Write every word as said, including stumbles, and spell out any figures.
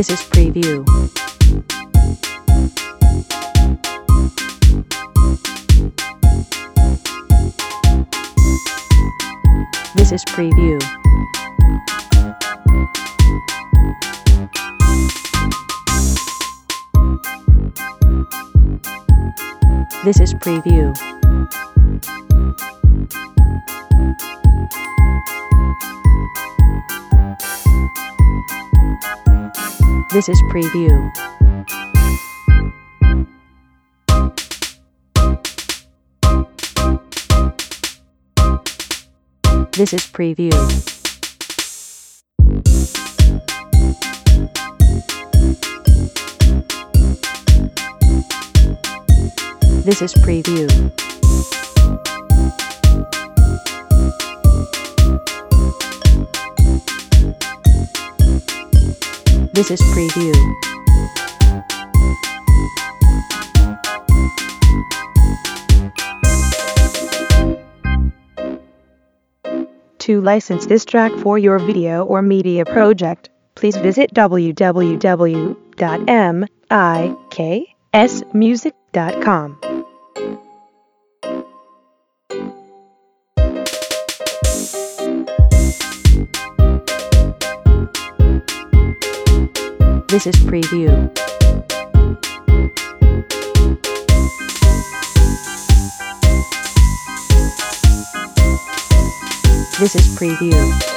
This is preview. This is preview. This is preview. This is preview. This is preview. This is preview. This is preview. To license this track for your video or media project, please visit w w w dot miks music dot com. This is preview. This is preview.